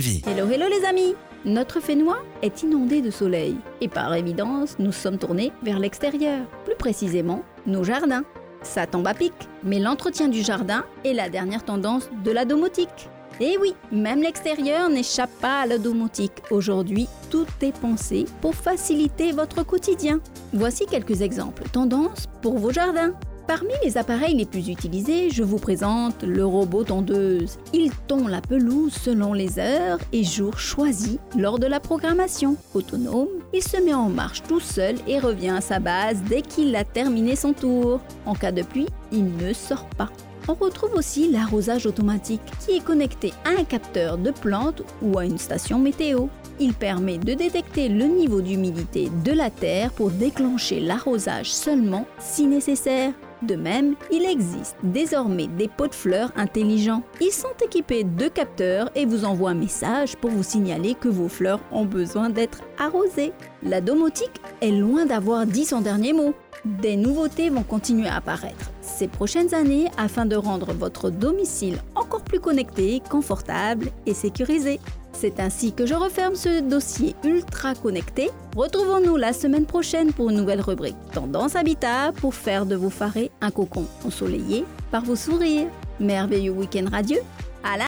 vie. Hello les amis! Notre Fénois est inondé de soleil et par évidence, nous sommes tournés vers l'extérieur, plus précisément nos jardins. Ça tombe à pic, mais l'entretien du jardin est la dernière tendance de la domotique. Et oui, même l'extérieur n'échappe pas à la domotique. Aujourd'hui, tout est pensé pour faciliter votre quotidien. Voici quelques exemples tendances pour vos jardins. Parmi les appareils les plus utilisés, je vous présente le robot tondeuse. Il tond la pelouse selon les heures et jours choisis lors de la programmation. Autonome, il se met en marche tout seul et revient à sa base dès qu'il a terminé son tour. En cas de pluie, il ne sort pas. On retrouve aussi l'arrosage automatique qui est connecté à un capteur de plantes ou à une station météo. Il permet de détecter le niveau d'humidité de la terre pour déclencher l'arrosage seulement si nécessaire. De même, il existe désormais des pots de fleurs intelligents. Ils sont équipés de capteurs et vous envoient un message pour vous signaler que vos fleurs ont besoin d'être arrosées. La domotique est loin d'avoir dit son dernier mot. Des nouveautés vont continuer à apparaître ces prochaines années afin de rendre votre domicile encore plus connecté, confortable et sécurisé. C'est ainsi que je referme ce dossier ultra connecté. Retrouvons-nous la semaine prochaine pour une nouvelle rubrique Tendance Habitat pour faire de vos forêts un cocon ensoleillé par vos sourires. Merveilleux week-end radieux